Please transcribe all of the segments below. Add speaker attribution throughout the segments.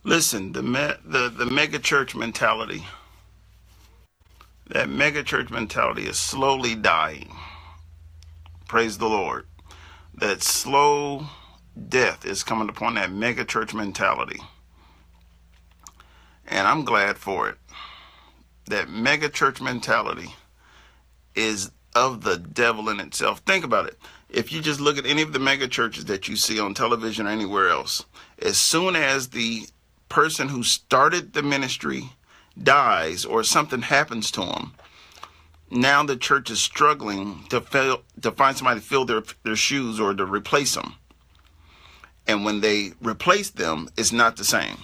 Speaker 1: Listen, the mega church mentality, that mega church mentality is slowly dying. Praise the Lord. That slow death is coming upon that mega church mentality. And I'm glad for it. That mega church mentality is of the devil in itself. Think about it. If you just look at any of the mega churches that you see on television or anywhere else, as soon as the person who started the ministry dies or something happens to them, now the church is struggling to find somebody to fill their shoes or to replace them. And when they replace them, it's not the same.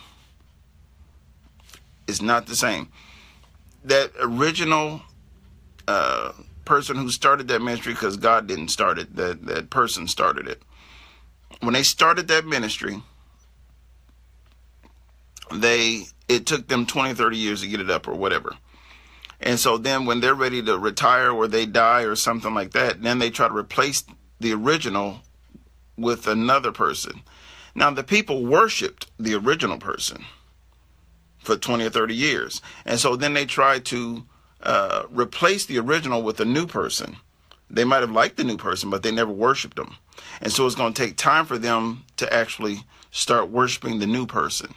Speaker 1: It's not the same. That original person who started that ministry, because God didn't start it, that person started it. When they started that ministry, it took them 20, 30 years to get it up or whatever. And so then when they're ready to retire or they die or something like that, then they try to replace the original with another person. Now, the people worshiped the original person for 20 or 30 years. And so then they try to replace the original with a new person. They might have liked the new person, but they never worshiped them. And so it's going to take time for them to actually start worshiping the new person.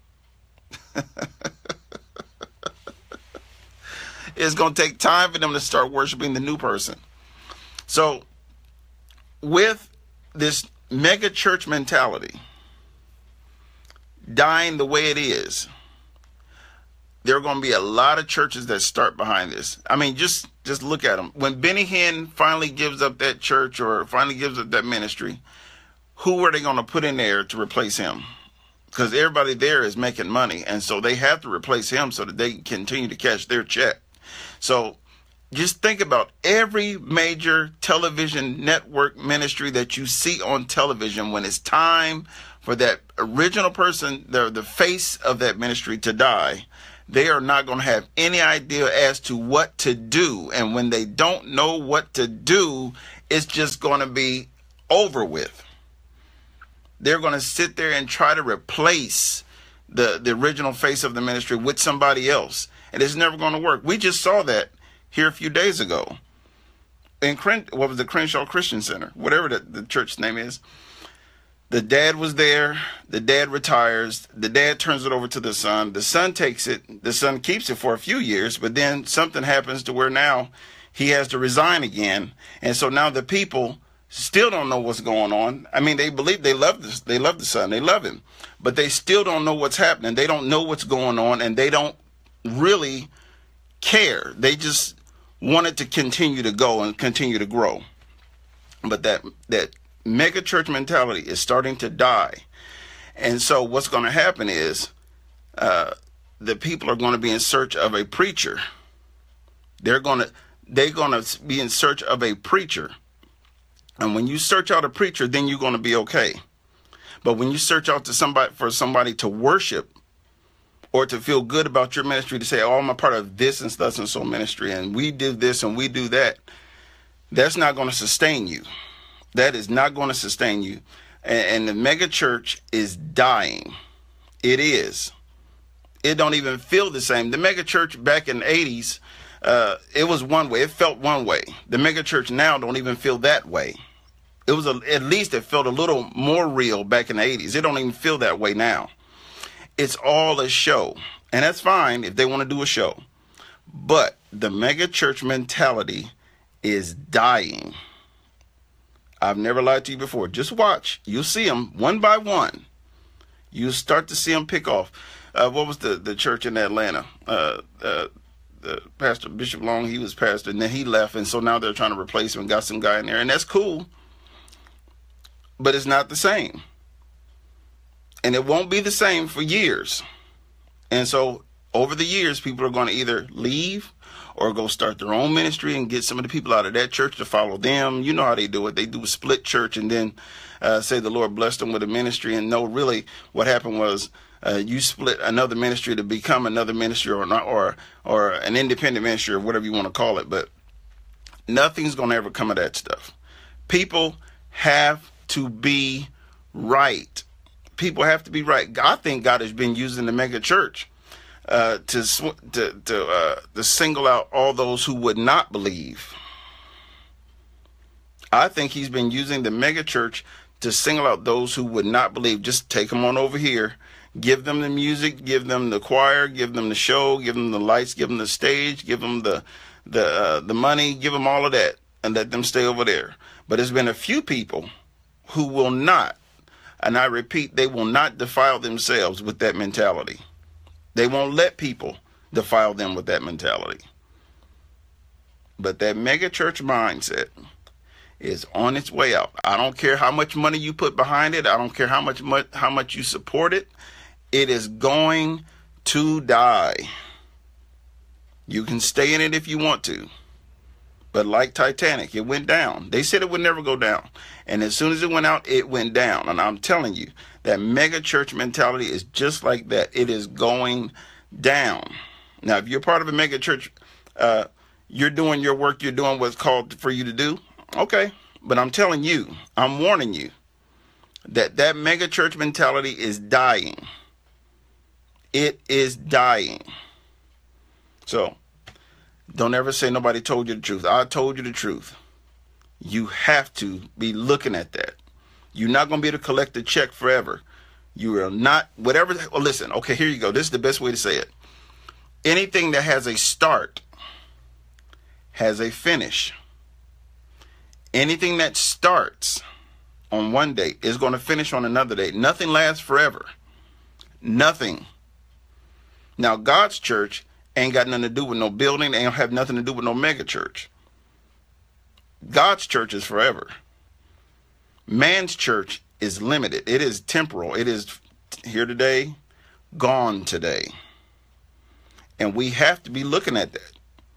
Speaker 1: It's going to take time for them to start worshiping the new person. So with this mega church mentality dying the way it is, there are going to be a lot of churches that start behind this. I mean, just look at them. When Benny Hinn finally gives up that church or finally gives up that ministry, who are they going to put in there to replace him? Because everybody there is making money, and so they have to replace him so that they can continue to cash their check. So just think about every major television network ministry that you see on television. When it's time for that original person, the face of that ministry, to die, they are not going to have any idea as to what to do. And when they don't know what to do, it's just going to be over with. They're going to sit there and try to replace the original face of the ministry with somebody else. And it's never going to work. We just saw that here a few days ago in what was the Crenshaw Christian Center, whatever the church name is. The dad was there. The dad retires. The dad turns it over to the son. The son takes it. The son keeps it for a few years, but then something happens to where now he has to resign again. And so now the people still don't know what's going on. I mean, they believe they love this. They love the son. They love him, but they still don't know what's happening. They don't know what's going on, and they don't really care. They just want it to continue to go and continue to grow. But that mega church mentality is starting to die. And so what's going to happen is the people are going to be in search of a preacher. They're going to be in search of a preacher. And when you search out a preacher, then you're going to be okay. But when you search out for somebody to worship or to feel good about your ministry, to say, oh, I'm a part of this and such and so ministry, and we do this and we do that, that's not going to sustain you. That is not going to sustain you. And the mega church is dying. It is. It don't even feel the same. The mega church back in the 80s, it was one way. It felt one way. The mega church now don't even feel that way. It was at least it felt a little more real back in the 80s. It don't even feel that way now. It's all a show. And that's fine if they want to do a show. But the mega church mentality is dying. I've never lied to you before. Just watch. You'll see them one by one. You start to see them pick off. What was the church in Atlanta? The Pastor Bishop Long, he was pastor, and then he left, and so now they're trying to replace him and got some guy in there, and that's cool. But it's not the same. And it won't be the same for years. And so over the years, people are going to either leave or go start their own ministry and get some of the people out of that church to follow them. You know how they do it. They do a split church and then say the Lord blessed them with a ministry. And no, really what happened was you split another ministry to become another ministry or an independent ministry or whatever you want to call it. But nothing's going to ever come of that stuff. People have to be right. people have to be right. I think God has been using the mega church to single out all those who would not believe. I think he's been using the mega church to single out those who would not believe. Just take them on over here, give them the music, give them the choir, give them the show, give them the lights, give them the stage, give them the money, give them all of that, and let them stay over there. But there's been a few people who will not, and I repeat, they will not defile themselves with that mentality. They won't let people defile them with that mentality. But that mega church mindset is on its way out. I don't care how much money you put behind it. I don't care how much you support it. It is going to die. You can stay in it if you want to. But like Titanic, it went down. They said it would never go down. And as soon as it went out, it went down. And I'm telling you, that mega church mentality is just like that. It is going down. Now, if you're part of a mega church, you're doing your work, you're doing what's called for you to do. Okay. But I'm telling you, I'm warning you that mega church mentality is dying. It is dying. So, don't ever say nobody told you the truth. I told you the truth. You have to be looking at that. You're not going to be able to collect a check forever. You are not, whatever. Well, listen, okay, here you go. This is the best way to say it. Anything that has a start has a finish. Anything that starts on one day is going to finish on another day. Nothing lasts forever. Nothing. Now, God's church ain't got nothing to do with no building. They don't have nothing to do with no mega church. God's church is forever. Man's church is limited. It is temporal. It is here today, gone today. And we have to be looking at that.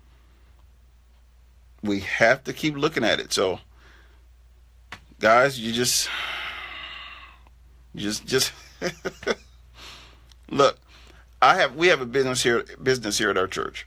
Speaker 1: We have to keep looking at it. So, guys, you just look. We have a business here at our church.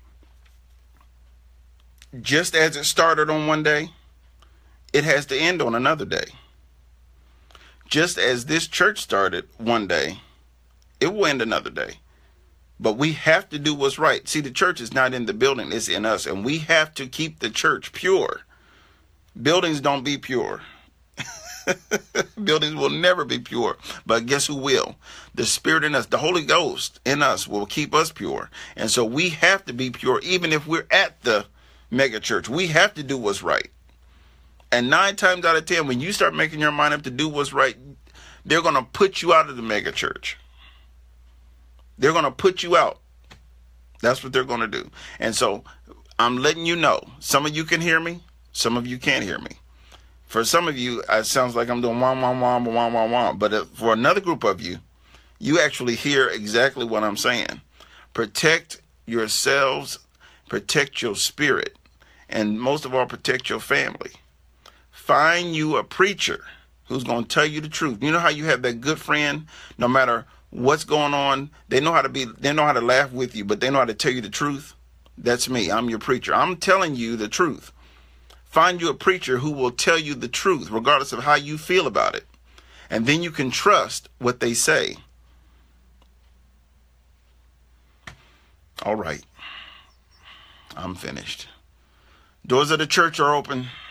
Speaker 1: Just as it started on one day, it has to end on another day. Just as this church started one day, it will end another day. But we have to do what's right. See, the church is not in the building, it's in us. And we have to keep the church pure. Buildings don't be pure. Buildings will never be pure. But guess who will? The Spirit in us, the Holy Ghost in us will keep us pure. And so we have to be pure even if we're at the mega church. We have to do what's right. And 9 times out of 10, when you start making your mind up to do what's right, they're going to put you out of the mega church. They're going to put you out. That's what they're going to do. And so I'm letting you know, some of you can hear me, some of you can't hear me. For some of you, it sounds like I'm doing wah, wah, wah, wah, wah, wah. But for another group of you, you actually hear exactly what I'm saying. Protect yourselves, protect your spirit, and most of all, protect your family. Find you a preacher who's going to tell you the truth. You know how you have that good friend, no matter what's going on, they know how to laugh with you, but they know how to tell you the truth? That's me. I'm your preacher. I'm telling you the truth. Find you a preacher who will tell you the truth, regardless of how you feel about it. And then you can trust what they say. All right. I'm finished. Doors of the church are open.